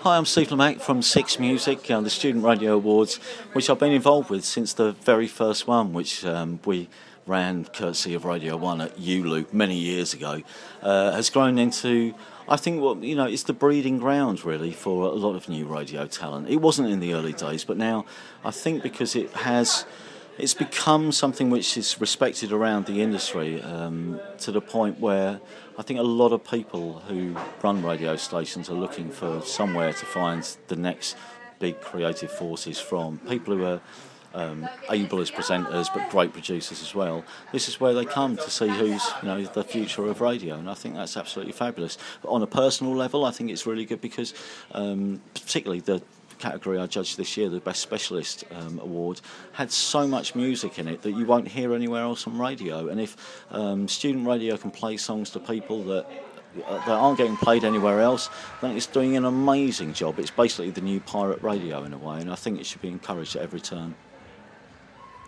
Hi, I'm Steve Lemack from Six Music, the Student Radio Awards, which I've been involved with since the very first one, which we ran courtesy of Radio 1 at ULU many years ago, has grown into, I think, it's the breeding ground, really, for a lot of new radio talent. It wasn't in the early days, but now I think because it's become something which is respected around the industry to the point where I think a lot of people who run radio stations are looking for somewhere to find the next big creative forces from. People who are able as presenters but great producers as well. This is where they come to see who's the future of radio, and I think that's absolutely fabulous. But on a personal level, I think it's really good because particularly the category I judged this year, the Best Specialist Award, had so much music in it that you won't hear anywhere else on radio. And if student radio can play songs to people that aren't getting played anywhere else, then it's doing an amazing job. It's basically the new pirate radio in a way, and I think it should be encouraged at every turn.